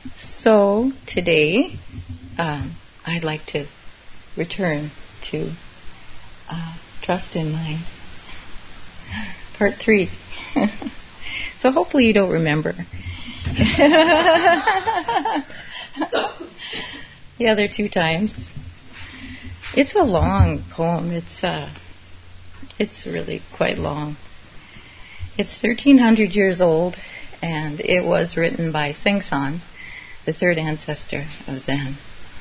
So today, I'd like to return to Trust in Mind, Part 3. So hopefully you don't remember. The other 2 times. It's a long poem. It's really quite long. It's 1,300 years old, and it was written by Sengsan, the third ancestor of Zen.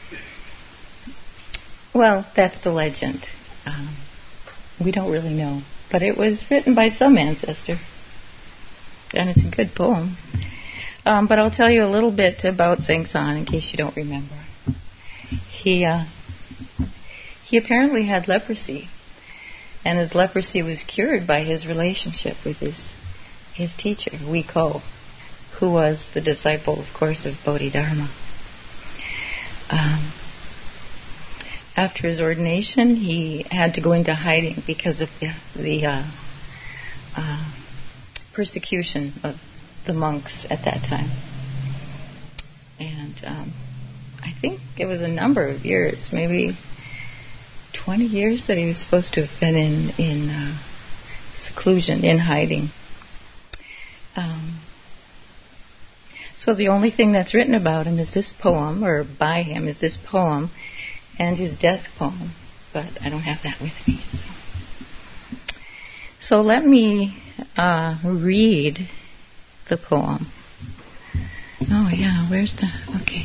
Well, that's the legend. We don't really know, but it was written by some ancestor, and it's a good poem. But I'll tell you a little bit about Sengsan in case you don't remember. He apparently had leprosy, and his leprosy was cured by his relationship with his teacher, Wiko, who was the disciple, of course, of Bodhidharma. After his ordination, he had to go into hiding because of the persecution of the monks at that time. And I think it was a number of years, maybe 20 years that he was supposed to have been in seclusion, in hiding. So the only thing that's written about him is this poem, or by him is this poem, and his death poem. But I don't have that with me. So let me read the poem. Oh yeah, where's the... Okay.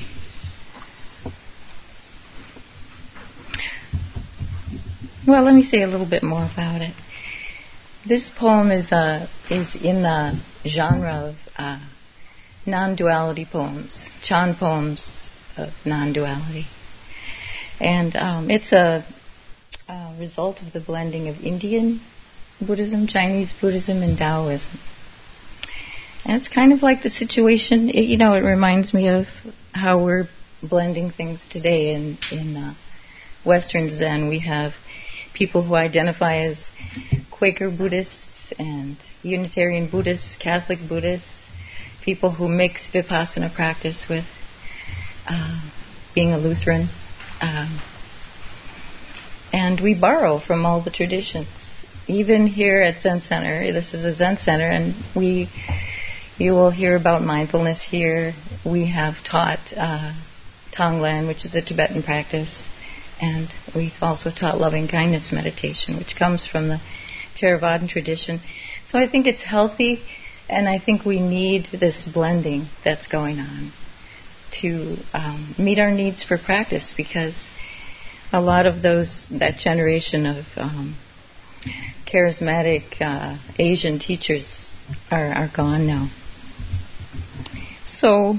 Well, let me say a little bit more about it. This poem is in the genre of non-duality poems, Chan poems of non-duality. And it's a result of the blending of Indian Buddhism, Chinese Buddhism, and Taoism. And it's kind of like the situation, it reminds me of how we're blending things today in Western Zen. We have people who identify as Quaker Buddhists and Unitarian Buddhists, Catholic Buddhists, people who mix Vipassana practice with being a Lutheran. And we borrow from all the traditions. Even here at Zen Center, this is a Zen Center, and you will hear about mindfulness here. We have taught Tonglen, which is a Tibetan practice, and we've also taught loving kindness meditation, which comes from the Theravadan tradition. So I think it's healthy, and I think we need this blending that's going on to meet our needs for practice, because a lot of that generation of charismatic Asian teachers are gone now. So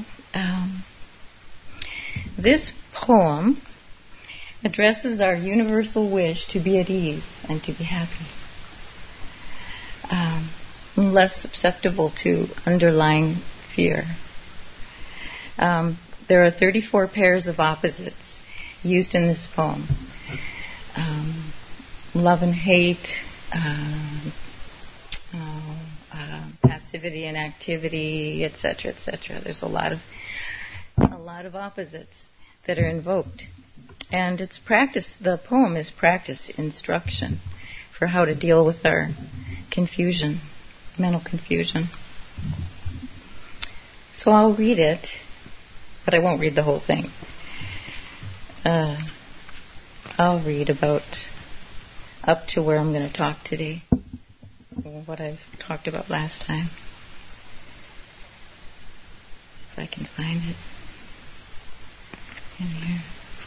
this poem addresses our universal wish to be at ease and to be happy, less susceptible to underlying fear. There are 34 pairs of opposites used in this poem. Love and hate, passivity and activity, etc., etc. There's a lot of opposites that are invoked. And it's practice, the poem is practice instruction for how to deal with our confusion, mental confusion. So I'll read it, but I won't read the whole thing. I'll read about up to where I'm going to talk today, what I've talked about last time. If I can find it in here.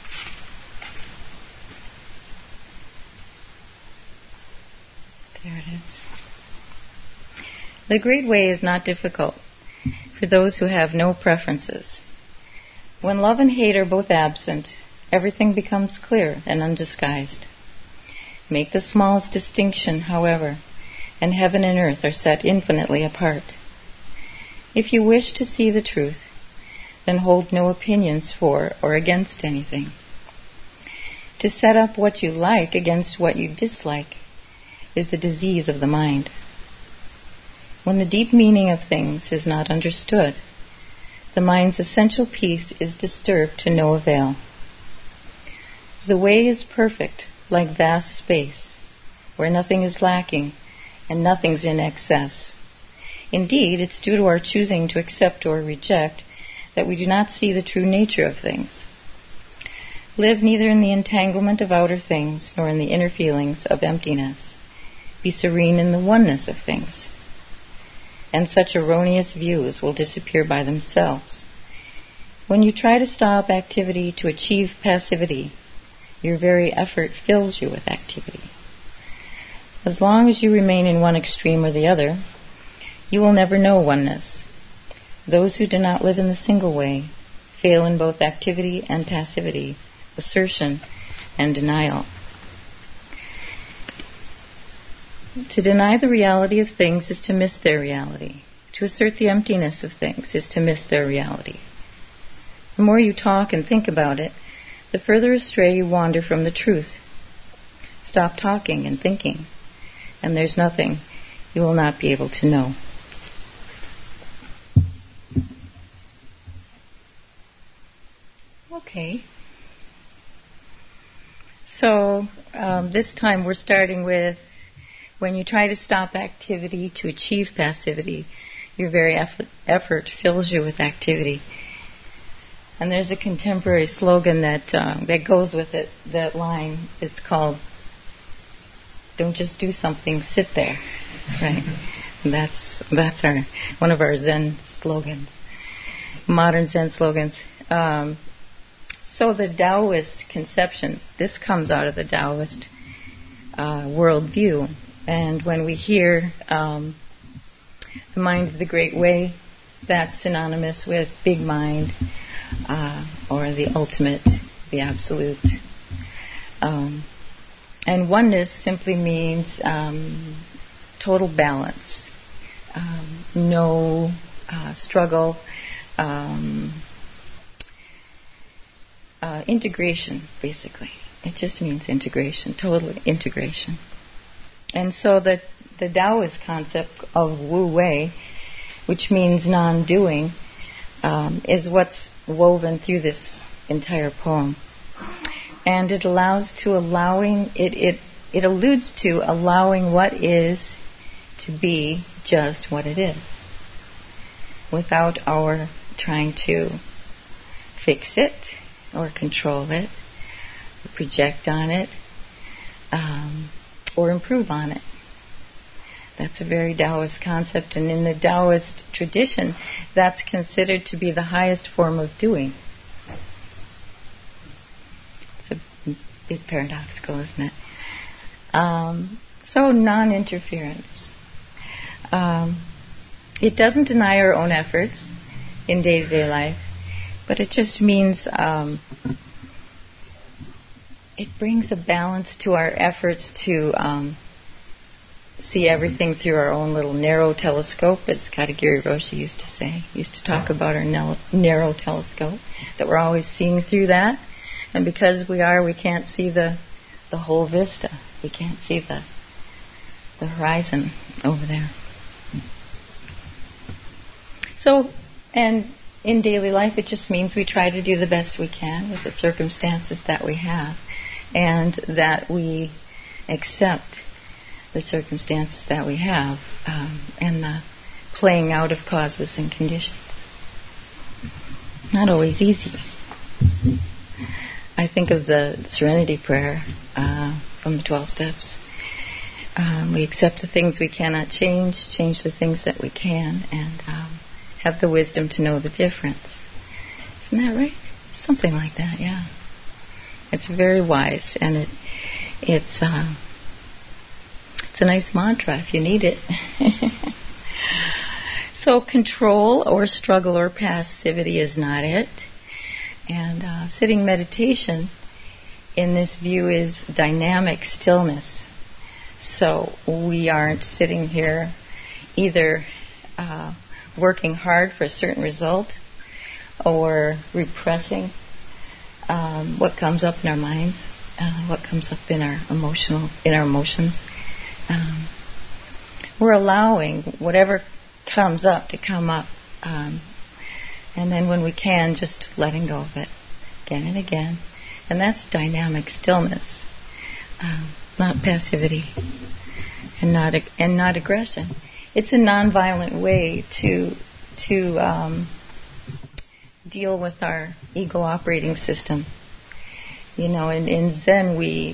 There it is. The Great Way is not difficult for those who have no preferences. When love and hate are both absent, everything becomes clear and undisguised. Make the smallest distinction, however, and heaven and earth are set infinitely apart. If you wish to see the truth, then hold no opinions for or against anything. To set up what you like against what you dislike is the disease of the mind. When the deep meaning of things is not understood, the mind's essential peace is disturbed to no avail. The way is perfect, like vast space, where nothing is lacking and nothing's in excess. Indeed, it's due to our choosing to accept or reject that we do not see the true nature of things. Live neither in the entanglement of outer things nor in the inner feelings of emptiness. Be serene in the oneness of things. And such erroneous views will disappear by themselves. When you try to stop activity to achieve passivity, your very effort fills you with activity. As long as you remain in one extreme or the other, you will never know oneness. Those who do not live in the single way fail in both activity and passivity, assertion and denial. To deny the reality of things is to miss their reality. To assert the emptiness of things is to miss their reality. The more you talk and think about it, the further astray you wander from the truth. Stop talking and thinking, and there's nothing you will not be able to know. Okay. So this time we're starting with, when you try to stop activity to achieve passivity, your very effort fills you with activity. And there's a contemporary slogan that goes with it, that line. It's called, "Don't just do something, sit there." Right? And that's one of our Zen slogans, modern Zen slogans. So the Taoist conception, this comes out of the Taoist worldview. And when we hear the mind of the Great Way, that's synonymous with big mind, or the ultimate, the absolute. And oneness simply means total balance, no struggle, integration, basically. It just means integration, total integration. And so the Taoist concept of Wu Wei, which means non-doing, is what's woven through this entire poem. And it alludes to allowing what is to be just what it is, without our trying to fix it or control it, or project on it, or improve on it. That's a very Taoist concept, and in the Taoist tradition, that's considered to be the highest form of doing. It's a bit paradoxical, isn't it? So non-interference. It doesn't deny our own efforts in day-to-day life, but it just means it brings a balance to our efforts to see everything through our own little narrow telescope, as Katagiri Roshi used to say. He used to talk about our narrow telescope, that we're always seeing through that. And because we can't see the whole vista. We can't see the horizon over there. So, and in daily life, it just means we try to do the best we can with the circumstances that we have, and that we accept the circumstances that we have, and the playing out of causes and conditions. Not always easy. I think of the Serenity Prayer from the 12 Steps. We accept the things we cannot change the things that we can, and have the wisdom to know the difference. Isn't that right? Something like that, yeah. It's very wise, and it's a nice mantra if you need it. So control or struggle or passivity is not it. And sitting meditation in this view is dynamic stillness. So we aren't sitting here either working hard for a certain result or repressing what comes up in our minds, what comes up in our emotions. We're allowing whatever comes up to come up, and And then when we can, just letting go of it again and again. And that's dynamic stillness, not passivity and not aggression. It's a nonviolent way to deal with our ego operating system. You know, in Zen we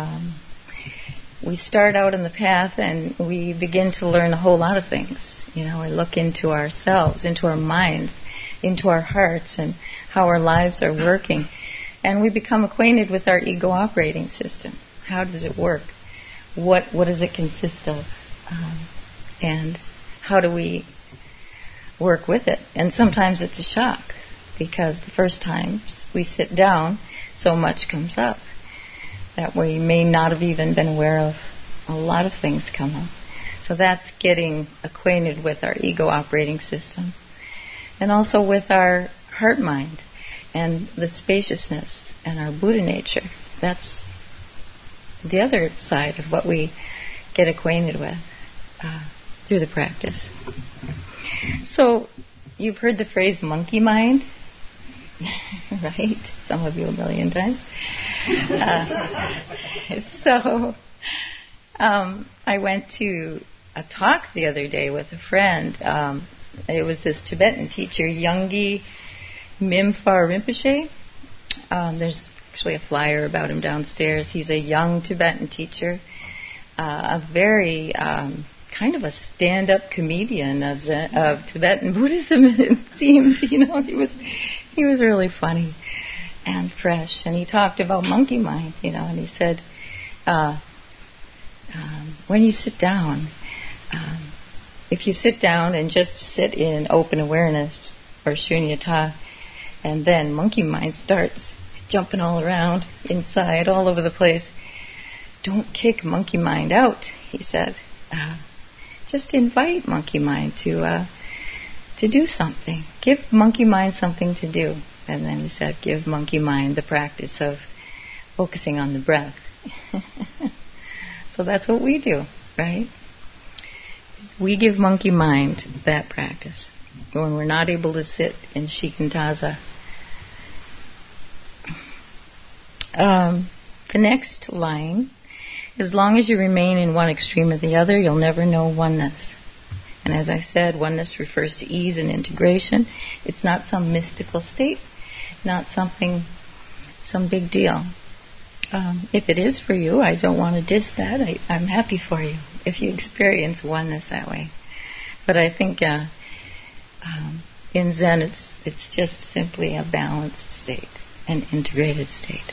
start out in the path and we begin to learn a whole lot of things. You know, we look into ourselves, into our minds, into our hearts, and how our lives are working. And we become acquainted with our ego operating system. How does it work? What does it consist of? And how do we work with it? And sometimes it's a shock, because the first times we sit down, so much comes up that we may not have even been aware of. A lot of things come up. So that's getting acquainted with our ego operating system. And also with our heart mind and the spaciousness and our Buddha nature. That's the other side of what we get acquainted with through the practice. So you've heard the phrase monkey mind, right? Some of you a million times. I went to a talk the other day with a friend. It was this Tibetan teacher, Yongey Mimphar Rinpoche. There's actually a flyer about him downstairs. He's a young Tibetan teacher, a very kind of a stand-up comedian of Tibetan Buddhism. It seemed, you know, he was really funny and fresh, and he talked about monkey mind, you know, and he said, when you sit down, if you sit down and just sit in open awareness or shunyata, and then monkey mind starts jumping all around inside, all over the place, don't kick monkey mind out, he said. Just invite monkey mind to do something. Give monkey mind something to do. And then he said, give monkey mind the practice of focusing on the breath. So that's what we do, right? We give monkey mind that practice when we're not able to sit in shikantaza. The next line, as long as you remain in one extreme or the other, you'll never know oneness. And as I said, oneness refers to ease and integration. It's not some mystical state, not some big deal. If it is for you, I don't want to diss that. I'm happy for you if you experience oneness that way. But I think in Zen, it's just simply a balanced state, an integrated state.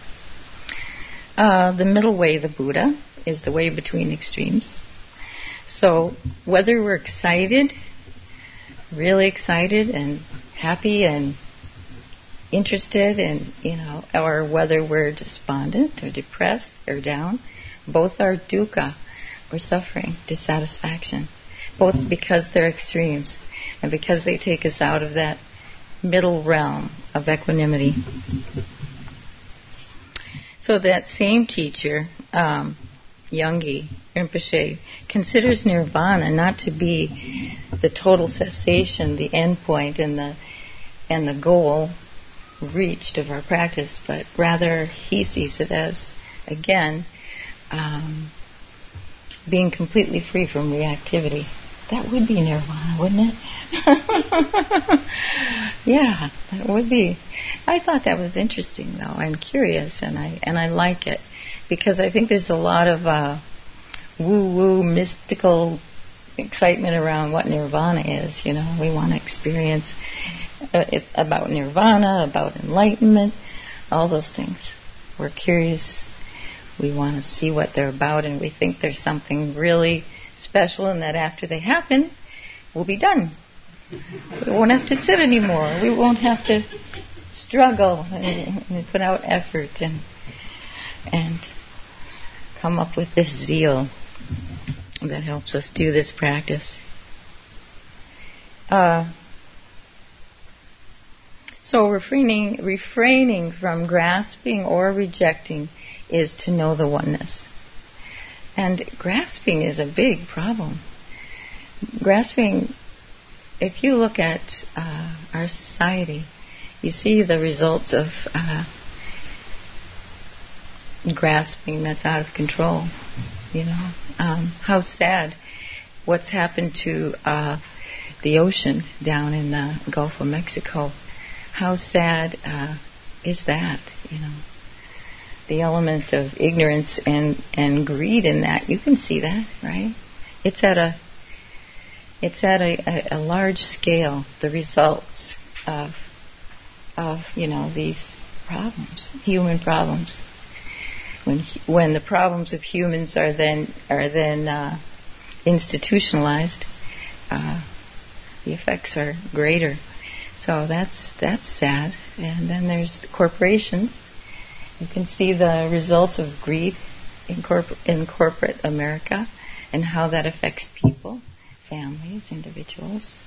The middle way, the Buddha, is the way between extremes. So whether we're excited, really excited and happy and interested, and or whether we're despondent or depressed or down, both are dukkha, or suffering, dissatisfaction, both because they're extremes and because they take us out of that middle realm of equanimity. So that same teacher, Yongey Rinpoche, considers nirvana not to be the total cessation, the end point, and the goal reached of our practice, but rather he sees it as, again, being completely free from reactivity. That would be nirvana, wouldn't it? Yeah, that would be. I thought that was interesting, though. I'm curious, and I like it, because I think there's a lot of woo-woo, mystical excitement around what nirvana is. You know, we want to experience about nirvana, about enlightenment, all those things. We're curious. We want to see what they're about, and we think there's something really special, and that after they happen, we'll be done. We won't have to sit anymore. We won't have to struggle and put out effort and come up with this zeal that helps us do this practice. So refraining from grasping or rejecting is to know the oneness. And grasping is a big problem. Grasping if you look at our society, you see the results of grasping that's out of control. How sad what's happened to the ocean down in the Gulf of Mexico. How sad is that? The element of ignorance and greed in that. You can see that, right? It's at a large scale. The results of these problems, human problems. When the problems of humans are then institutionalized, the effects are greater. So that's sad. And then there's the corporations. You can see the results of greed in corporate America and how that affects people, families, individuals.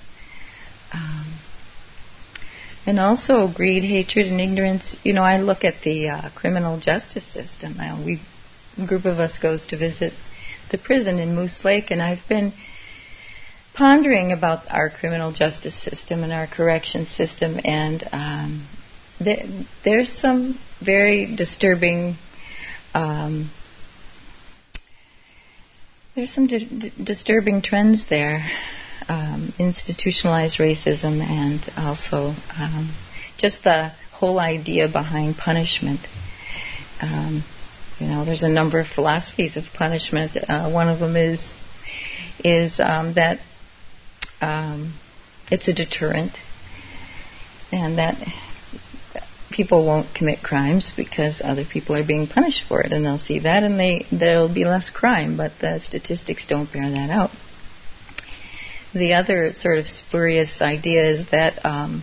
And also greed, hatred, and ignorance. I look at the criminal justice system. A group of us goes to visit the prison in Moose Lake, and I've been pondering about our criminal justice system and our correction system, and there's some very disturbing disturbing trends there. Institutionalized racism, and also just the whole idea behind punishment. There's a number of philosophies of punishment. One of them is that it's a deterrent, and that people won't commit crimes because other people are being punished for it, and they'll see that, and there'll be less crime. But the statistics don't bear that out. The other sort of spurious idea is that,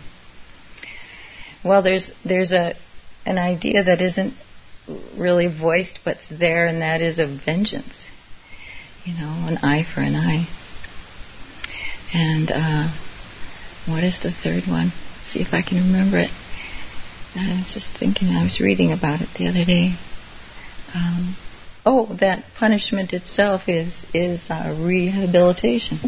there's an idea that isn't really voiced, but's there, and that is of vengeance. An eye for an eye. And what is the third one? See if I can remember it. I was just thinking, I was reading about it the other day. That punishment itself is rehabilitation.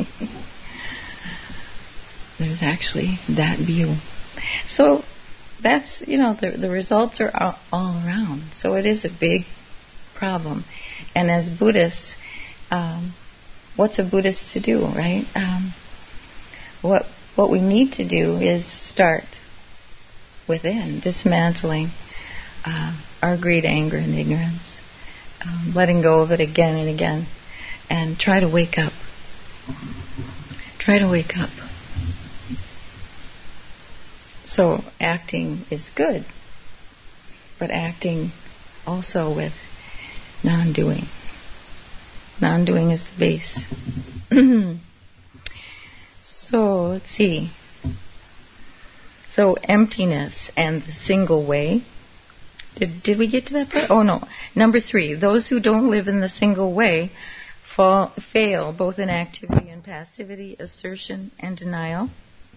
There's actually that view. So that's, the results are all around. So it is a big problem. And as Buddhists, what's a Buddhist to do, right? What we need to do is start within, dismantling our greed, anger, and ignorance, letting go of it again and again, and try to wake up. Try to wake up. So acting is good, but acting also with non-doing. Non-doing is the base. So let's see. So emptiness and the single way. Did we get to that part? Oh no. Number 3. Those who don't live in the single way fail both in activity and passivity, assertion and denial.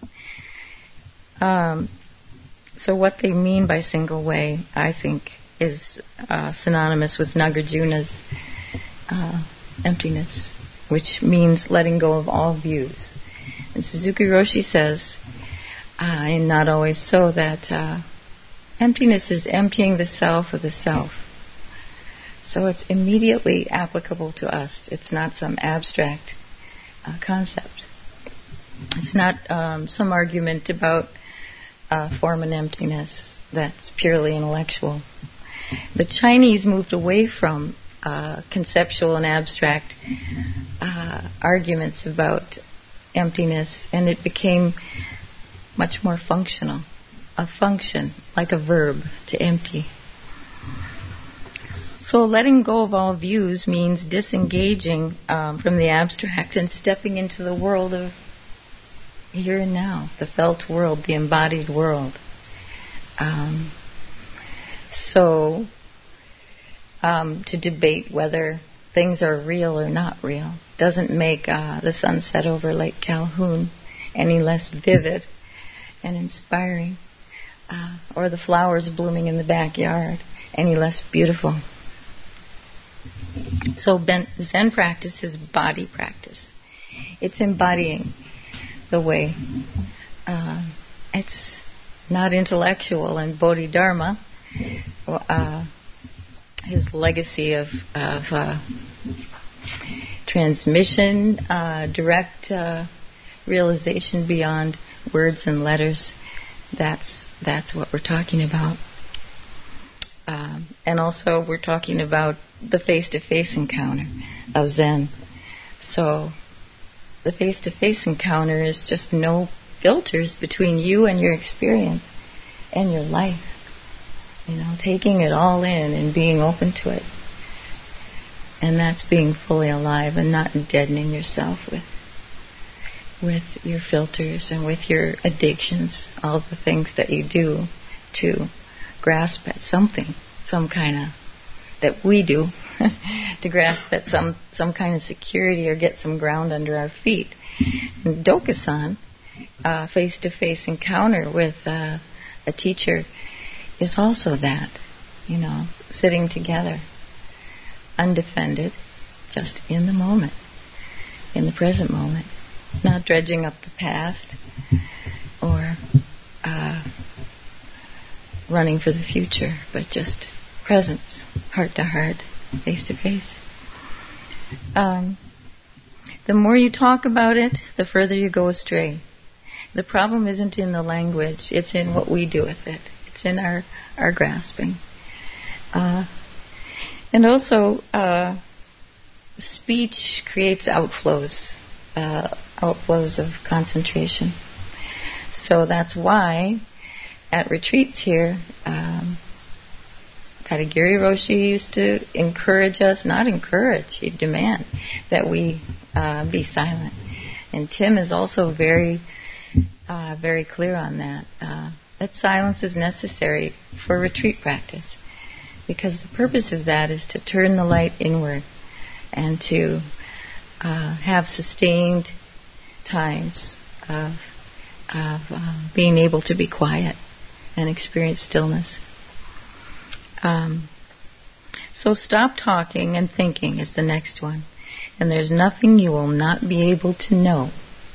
So what they mean by single way, I think, is synonymous with Nagarjuna's emptiness, which means letting go of all views. And Suzuki Roshi says, and not always so, that emptiness is emptying the self of the self. So it's immediately applicable to us. It's not some abstract concept. It's not some argument about form and emptiness that's purely intellectual. The Chinese moved away from conceptual and abstract arguments about emptiness, and it became much more functional. A function, like a verb, to empty. So letting go of all views means disengaging from the abstract and stepping into the world of here and now, the felt world, the embodied world. To debate whether things are real or not real doesn't make the sunset over Lake Calhoun any less vivid and inspiring, or the flowers blooming in the backyard any less beautiful. So Zen practice is body practice. It's embodying the way. It's not intellectual, and Bodhidharma, his legacy of transmission, direct realization beyond words and letters. That's what we're talking about. And also we're talking about the face-to-face encounter of Zen. So the face-to-face encounter is just no filters between you and your experience and your life. Taking it all in and being open to it. And that's being fully alive and not deadening yourself with your filters and with your addictions, all the things that you do to grasp at something, some kind of, that we do, to grasp at some kind of security or get some ground under our feet. And Dokusan, face-to-face encounter with a teacher, is also that, sitting together, undefended, just in the moment, in the present moment, not dredging up the past or running for the future, but just presence, heart to heart, face to face. The more you talk about it, the further you go astray. The problem isn't in the language, it's in what we do with it. It's in our grasping. And also, speech creates outflows of concentration. So that's why at retreats here, Katagiri Roshi used to encourage us, not encourage, he'd demand that we be silent. And Tim is also very clear on that. That silence is necessary for retreat practice, because the purpose of that is to turn the light inward and to have sustained times of being able to be quiet and experience stillness. So stop talking and thinking is the next one. And there's nothing you will not be able to know.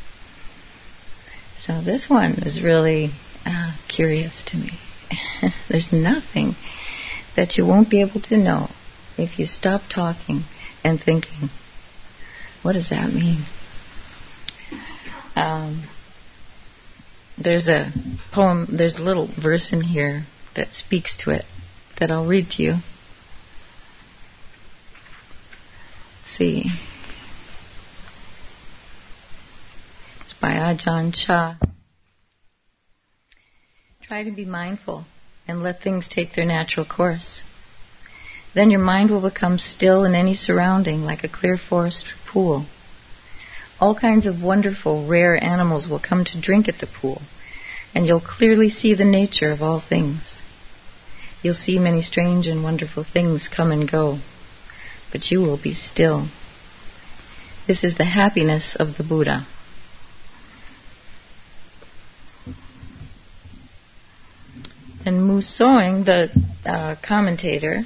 So this one is really curious to me. There's nothing that you won't be able to know if you stop talking and thinking. What does that mean? There's a poem, there's a little verse in here that speaks to it that I'll read to you. Let's see. It's by Ajahn Chah. Try to be mindful and let things take their natural course. Then your mind will become still in any surrounding, like a clear forest pool. All kinds of wonderful, rare animals will come to drink at the pool, and you'll clearly see the nature of all things. You'll see many strange and wonderful things come and go, but you will be still. This is the happiness of the Buddha. And Mu Soing, the commentator,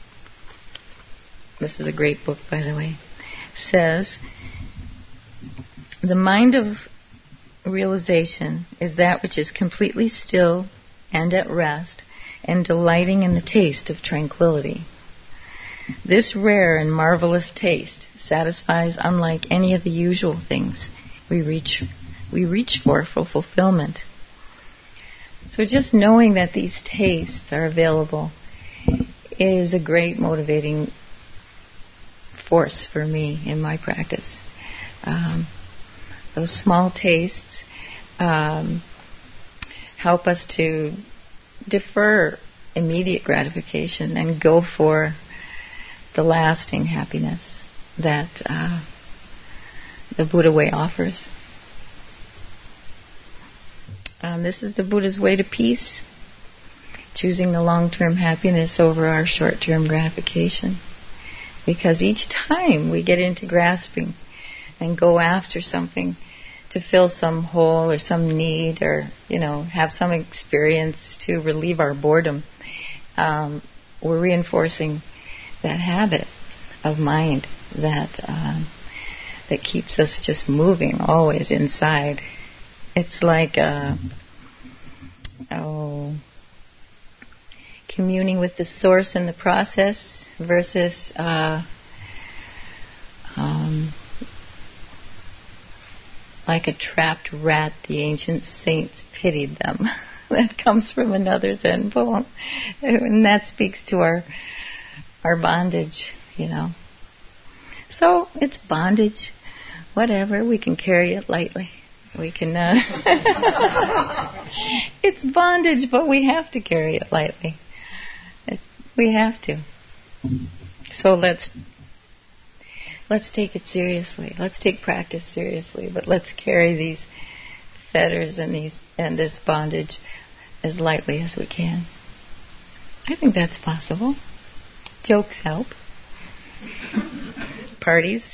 this is a great book, by the way, says, the mind of realization is that which is completely still and at rest and delighting in the taste of tranquility. This rare and marvelous taste satisfies unlike any of the usual things we reach for fulfillment. So just knowing that these tastes are available is a great motivating force for me in my practice. Those small tastes help us to defer immediate gratification and go for the lasting happiness that the Buddha way offers. This is the Buddha's way to peace, choosing the long-term happiness over our short-term gratification. Because each time we get into grasping and go after something to fill some hole or some need or, have some experience to relieve our boredom, we're reinforcing that habit of mind that keeps us just moving always inside It's like communing with the source in the process versus like a trapped rat, the ancient saints pitied them. That comes from another Zen poem. And that speaks to our bondage, So it's bondage, whatever, we can carry it lightly. We can, it's bondage, but we have to carry it lightly. We have to. So let's take it seriously. Let's take practice seriously, but let's carry these fetters and this bondage as lightly as we can. I think that's possible. Jokes help. Parties.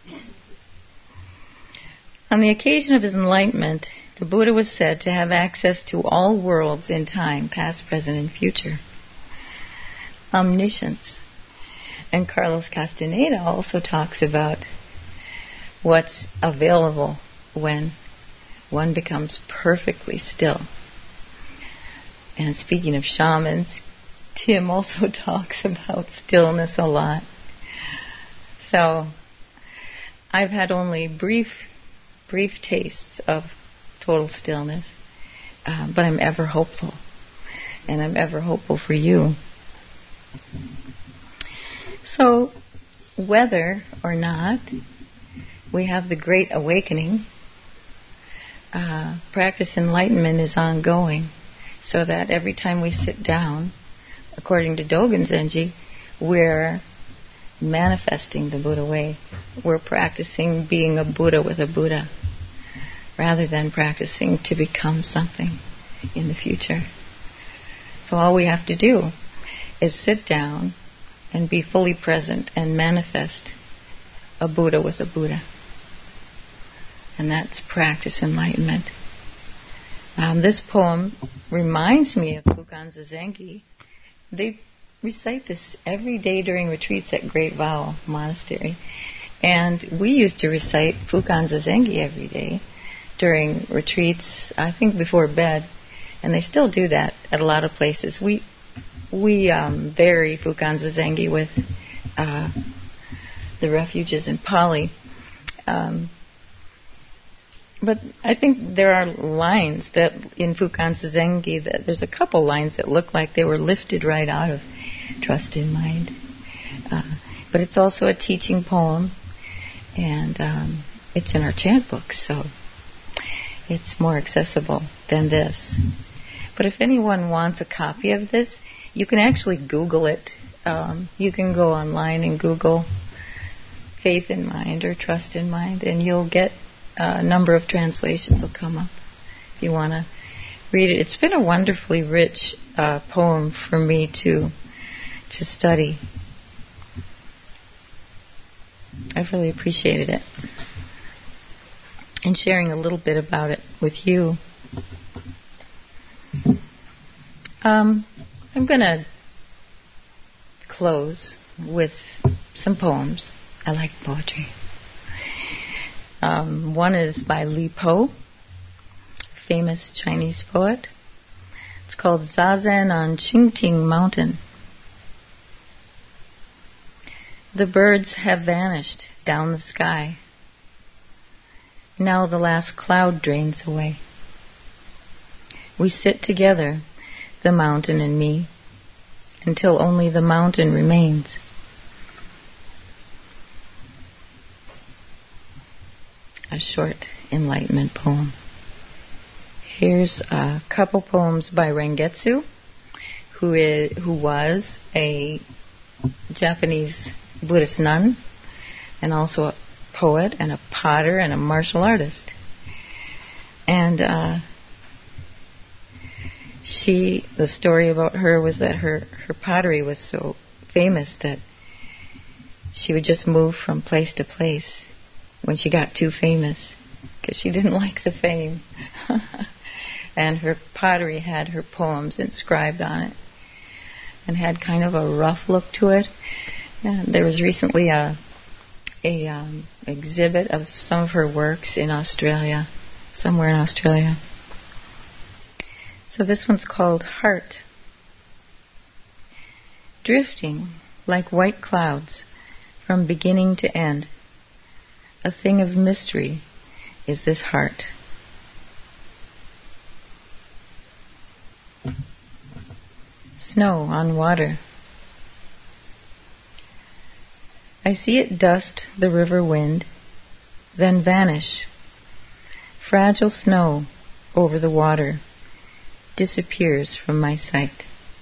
On the occasion of his enlightenment, the Buddha was said to have access to all worlds in time, past, present, and future. Omniscience. And Carlos Castaneda also talks about what's available when one becomes perfectly still. And speaking of shamans, Tim also talks about stillness a lot. So I've had only brief tastes of total stillness, but I'm ever hopeful. And I'm ever hopeful for you. So, whether or not we have the Great Awakening, practice enlightenment is ongoing, so that every time we sit down, according to Dogen Zenji, we're manifesting the Buddha way. We're practicing being a Buddha with a Buddha, rather than practicing to become something in the future. So all we have to do is sit down and be fully present and manifest a Buddha with a Buddha. And that's practice enlightenment. This poem reminds me of Fukan Zazengi. They recite this every day during retreats at Great Vow Monastery. And we used to recite Fukan Zazengi every day during retreats, I think before bed. And they still do that at a lot of places. We vary Fukan Zazengi with the refuges in Pali. But I think there are lines that in Fukan Zazengi, that there's a couple lines that look like they were lifted right out of Trust in Mind. But it's also a teaching poem, and it's in our chant books, so it's more accessible than this. But if anyone wants a copy of this, you can actually Google it. You can go online and Google Faith in Mind or Trust in Mind, and you'll get a number of translations will come up if you want to read it. It's been a wonderfully rich poem for me to study. I've really appreciated it. And sharing a little bit about it with you. I'm going to close with some poems. I like poetry. One is by Li Po, famous Chinese poet. It's called Zazen on Qingting Mountain. The birds have vanished down the sky. Now the last cloud drains away. We sit together, the mountain and me, until only the mountain remains. A short enlightenment poem. Here's a couple poems by Rengetsu, who was a Japanese Buddhist nun, and also a poet and a potter and a martial artist. And the story about her was that her pottery was so famous that she would just move from place to place when she got too famous, because she didn't like the fame. And her pottery had her poems inscribed on it and had kind of a rough look to it. And there was recently a exhibit of some of her works in Australia, somewhere in Australia. So this one's called Heart. Drifting like white clouds from beginning to end, a thing of mystery is this heart. Snow on water. I see it dust the river wind, then vanish. Fragile snow over the water disappears from my sight.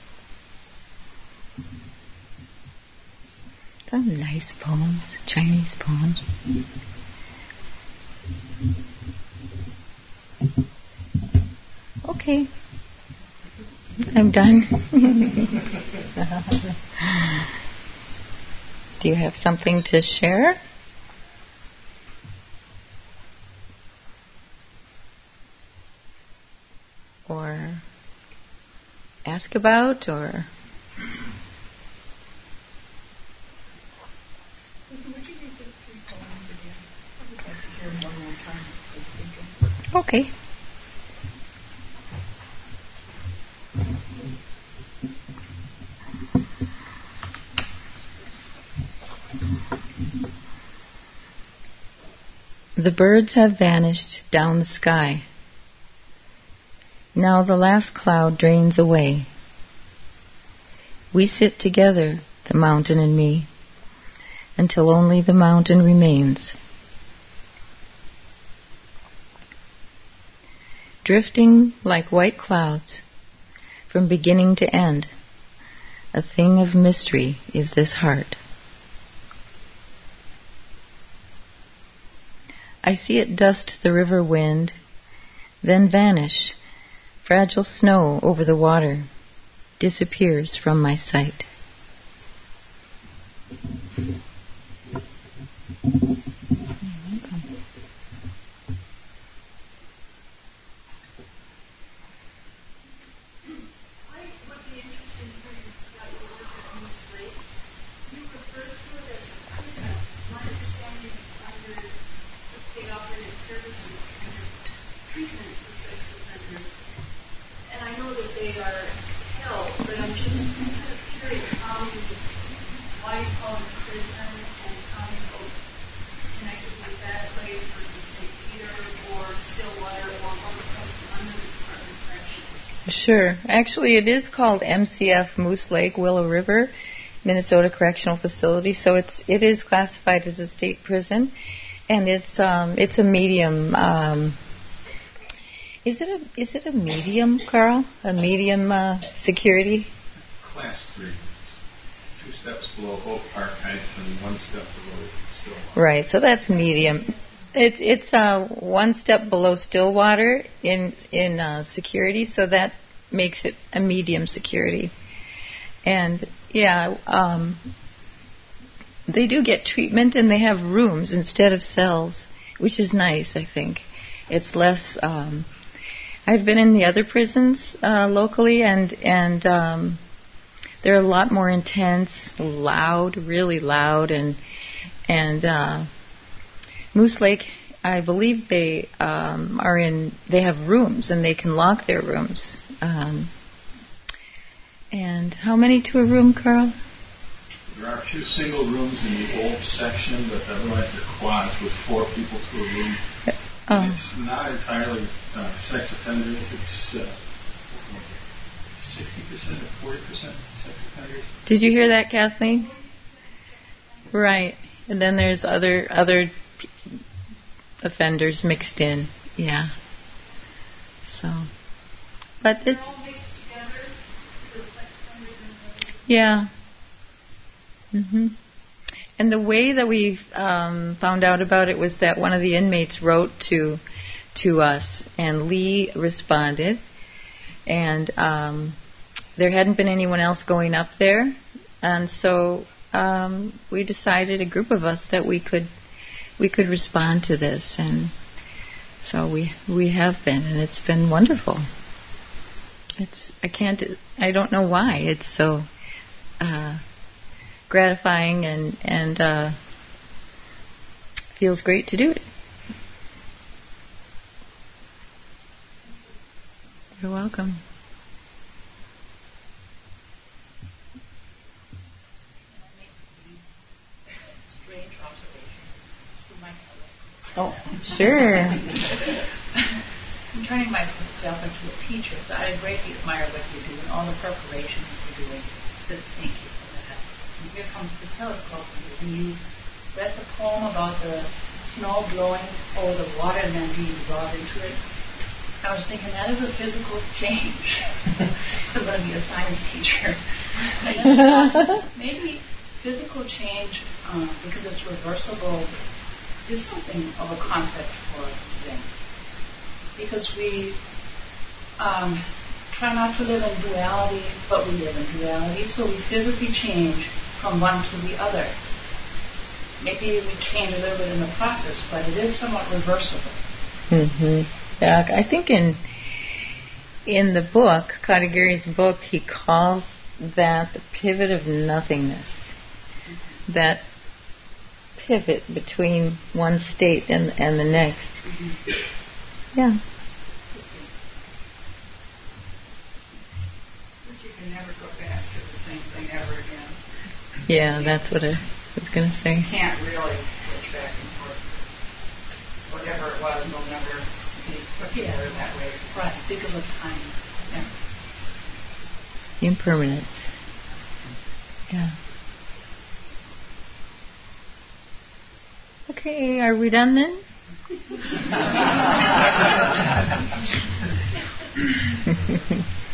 Some nice poems, Chinese poems. Okay, I'm done. Do you have something to share? Or ask about, or... Okay. The birds have vanished down the sky. Now the last cloud drains away. We sit together, the mountain and me, until only the mountain remains. Drifting like white clouds from beginning to end, a thing of mystery is this heart. I see it dust the river wind, then vanish. Fragile snow over the water disappears from my sight. Sure. Actually, it is called MCF Moose Lake Willow River, Minnesota Correctional Facility. So it is classified as a state prison, and it's a medium. Is it a medium, Carl? A medium security? Class 3. 2 steps below Oak Park Heights and 1 step below Stillwater. Right. So that's medium. It's 1 step below Stillwater in security, so that makes it a medium security. And yeah, they do get treatment, and they have rooms instead of cells, which is nice. I think it's less. I've been in the other prisons locally, and they're a lot more intense, loud, really loud, and Moose Lake, I believe they they have rooms, and they can lock their rooms. And how many to a room, Carl? There are a few single rooms in the old section, but otherwise they're quads with 4 people to a room. It's not entirely sex offenders. It's 60% or 40% sex offenders. Did you hear that, Kathleen? Right. And then there's other offenders mixed in. Yeah. So, but it's yeah. Mhm. And the way that we found out about it was that one of the inmates wrote to us, and Lee responded, and there hadn't been anyone else going up there, and so we decided, a group of us, that we could respond to this, and so we have been, and it's been wonderful. I don't know why it's so gratifying, and feels great to do it. You're welcome. Strange observation through my telescope. Oh, sure. I'm turning myself into a teacher, so I greatly admire what you do and all the preparation that you're doing. So thank you for that. And here comes the telescope, and you read the poem about the snow blowing over the water and then being brought into it. I was thinking that is a physical change. I'm going to be a science teacher. Maybe physical change, because it's reversible, is something of a concept for them. Because we try not to live in duality, but we live in duality, so we physically change from one to the other. Maybe we change a little bit in the process, but it is somewhat reversible. Mm-hmm. Yeah, I think in the book, Katagiri's book, he calls that the pivot of nothingness. Mm-hmm. That pivot between one state and the next. Mm-hmm. Yeah. But you can never go back to the same thing ever again. Yeah, that's what I was going to say. You can't really switch back and forth. Whatever it was will never be put together that way. Right, because of time. Yeah. Impermanence. Yeah. Okay, are we done then?